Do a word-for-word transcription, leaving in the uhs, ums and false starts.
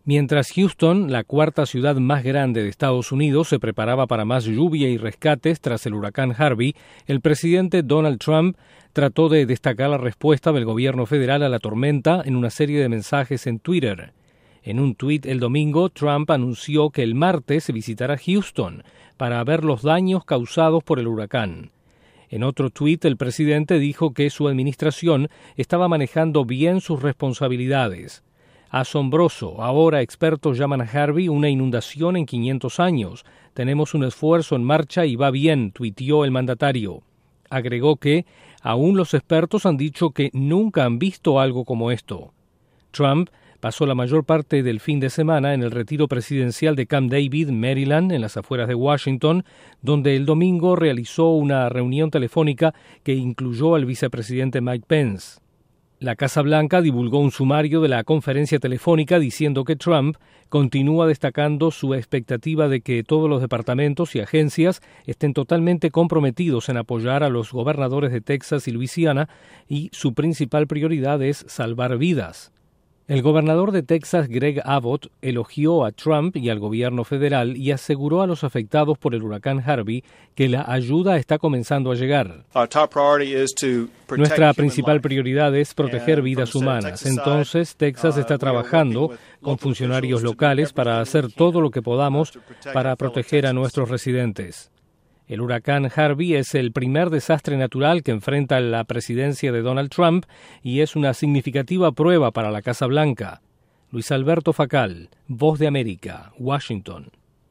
Mientras Houston, la cuarta ciudad más grande de Estados Unidos, se preparaba para más lluvia y rescates tras el huracán Harvey, el presidente Donald Trump trató de destacar la respuesta del gobierno federal a la tormenta en una serie de mensajes en Twitter. En un tuit el domingo, Trump anunció que el martes visitará Houston para ver los daños causados por el huracán. En otro tuit, el presidente dijo que su administración estaba manejando bien sus responsabilidades. Asombroso, ahora expertos llaman a Harvey una inundación en quinientos años. Tenemos un esfuerzo en marcha y va bien, tuiteó el mandatario. Agregó que aún los expertos han dicho que nunca han visto algo como esto. Trump pasó la mayor parte del fin de semana en el retiro presidencial de Camp David, Maryland, en las afueras de Washington, donde el domingo realizó una reunión telefónica que incluyó al vicepresidente Mike Pence. La Casa Blanca divulgó un sumario de la conferencia telefónica diciendo que Trump continúa destacando su expectativa de que todos los departamentos y agencias estén totalmente comprometidos en apoyar a los gobernadores de Texas y Luisiana y su principal prioridad es salvar vidas. El gobernador de Texas, Greg Abbott, elogió a Trump y al gobierno federal y aseguró a los afectados por el huracán Harvey que la ayuda está comenzando a llegar. Nuestra principal prioridad es proteger vidas humanas. Entonces, Texas está trabajando con funcionarios locales para hacer todo lo que podamos para proteger a nuestros residentes. El huracán Harvey es el primer desastre natural que enfrenta la presidencia de Donald Trump y es una significativa prueba para la Casa Blanca. Luis Alberto Facal, Voz de América, Washington.